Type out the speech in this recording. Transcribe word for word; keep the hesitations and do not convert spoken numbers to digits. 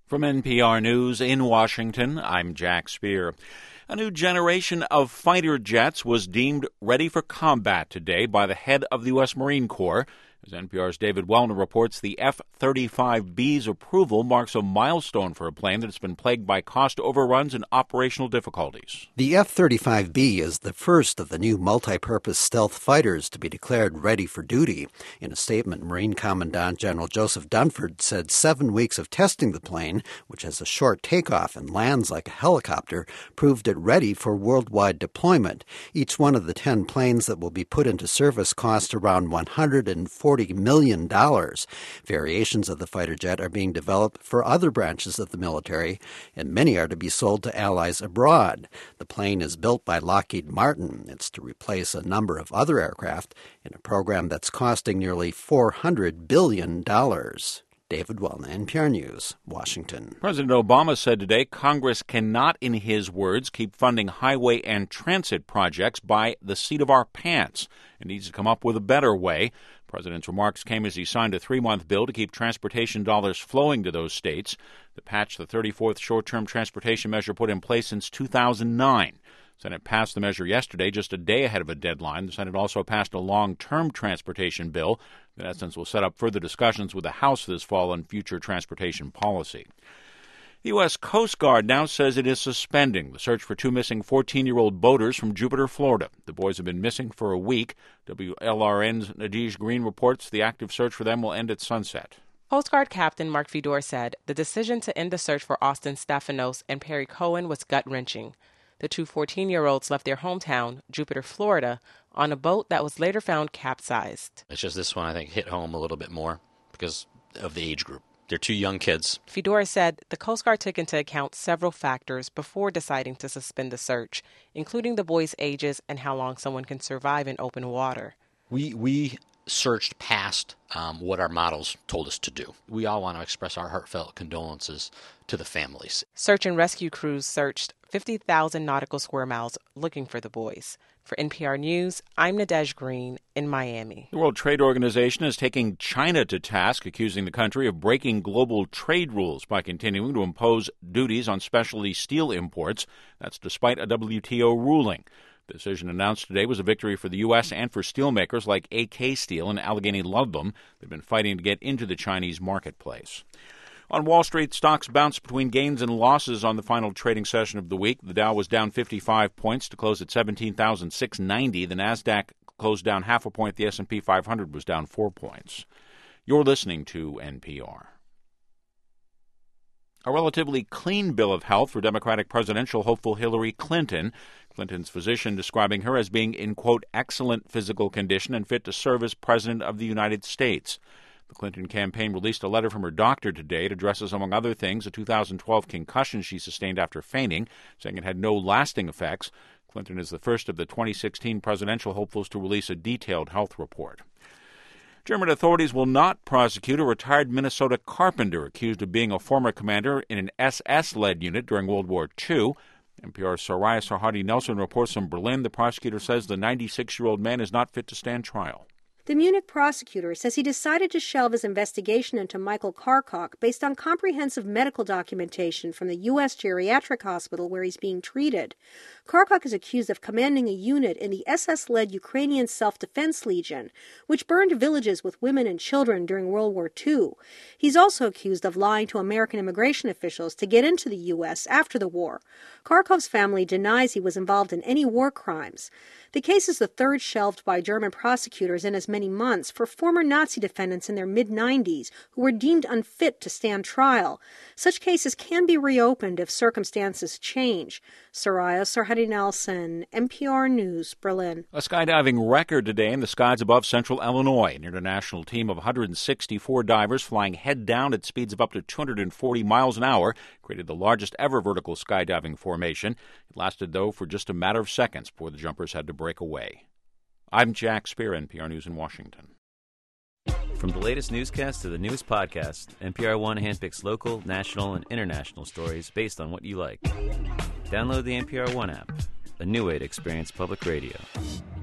From N P R News in Washington, I'm Jack Speer. A new generation of fighter jets was deemed ready for combat today by the head of the U S. Marine Corps. As N P R's David Wellner reports, the F thirty-five B's approval marks a milestone for a plane that has been plagued by cost overruns and operational difficulties. The F thirty-five B is the first of the new multi-purpose stealth fighters to be declared ready for duty. In a statement, Marine Commandant General Joseph Dunford said seven weeks of testing the plane, which has a short takeoff and lands like a helicopter, proved it ready for worldwide deployment. Each one of the ten planes that will be put into service cost around one hundred forty million dollars. Variations of the fighter jet are being developed for other branches of the military, and many are to be sold to allies abroad. The plane is built by Lockheed Martin. It's to replace a number of other aircraft in a program that's costing nearly four hundred billion dollars. David Wellner, N P R News, Washington. President Obama said today Congress cannot, in his words, keep funding highway and transit projects by the seat of our pants. It needs to come up with a better way. The president's remarks came as he signed a three-month bill to keep transportation dollars flowing to those states. The patch, the thirty-fourth short-term transportation measure put in place since two thousand nine. The Senate passed the measure yesterday, just a day ahead of a deadline. The Senate also passed a long-term transportation bill that, in essence, will set up further discussions with the House this fall on future transportation policy. The U S. Coast Guard now says it is suspending the search for two missing fourteen-year-old boaters from Jupiter, Florida. The boys have been missing for a week. W L R N's Nadege Green reports the active search for them will end at sunset. Coast Guard Captain Mark Fedor said the decision to end the search for Austin Stephanos and Perry Cohen was gut-wrenching. The two fourteen-year-olds left their hometown, Jupiter, Florida, on a boat that was later found capsized. It's just this one, I think, hit home a little bit more because of the age group. They're two young kids. Fedor said the Coast Guard took into account several factors before deciding to suspend the search, including the boys' ages and how long someone can survive in open water. We we searched past um, what our models told us to do. We all want to express our heartfelt condolences to the families. Search and rescue crews searched fifty thousand nautical square miles looking for the boys. For N P R News, I'm Nadege Green in Miami. The World Trade Organization is taking China to task, accusing the country of breaking global trade rules by continuing to impose duties on specialty steel imports. That's despite a W T O ruling. The decision announced today was a victory for the U S and for steelmakers like A K Steel and Allegheny Ludlum. They've been fighting to get into the Chinese marketplace. On Wall Street, stocks bounced between gains and losses on the final trading session of the week. The Dow was down fifty-five points to close at seventeen thousand six hundred ninety. The Nasdaq closed down half a point. The S and P five hundred was down four points. You're listening to N P R. A relatively clean bill of health for Democratic presidential hopeful Hillary Clinton. Clinton's physician describing her as being in, quote, excellent physical condition and fit to serve as president of the United States. The Clinton campaign released a letter from her doctor today. It addresses, among other things, a two thousand twelve concussion she sustained after fainting, saying it had no lasting effects. Clinton is the first of the twenty sixteen presidential hopefuls to release a detailed health report. German authorities will not prosecute a retired Minnesota carpenter accused of being a former commander in an S S-led unit during World War Two. N P R's Soraya Sarhadi-Nelson reports from Berlin. The prosecutor says the ninety-six-year-old man is not fit to stand trial. The Munich prosecutor says he decided to shelve his investigation into Michael Karkoch based on comprehensive medical documentation from the U S geriatric hospital where he's being treated. Karkoch is accused of commanding a unit in the S S-led Ukrainian Self-Defense Legion, which burned villages with women and children during World War Two. He's also accused of lying to American immigration officials to get into the U S after the war. Karkoch's family denies he was involved in any war crimes. The case is the third shelved by German prosecutors in as many months for former Nazi defendants in their mid-nineties who were deemed unfit to stand trial. Such cases can be reopened if circumstances change. Soraya Sarhadi-Nelson, N P R News, Berlin. A skydiving record today in the skies above central Illinois. An international team of one hundred sixty-four divers flying head down at speeds of up to two hundred forty miles an hour created the largest ever vertical skydiving formation. It lasted, though, for just a matter of seconds before the jumpers had to break away. I'm Jack Speer, N P R News in Washington. From the latest newscast to the newest podcast, N P R One handpicks local, national, and international stories based on what you like. Download the N P R One app, a new way to experience public radio.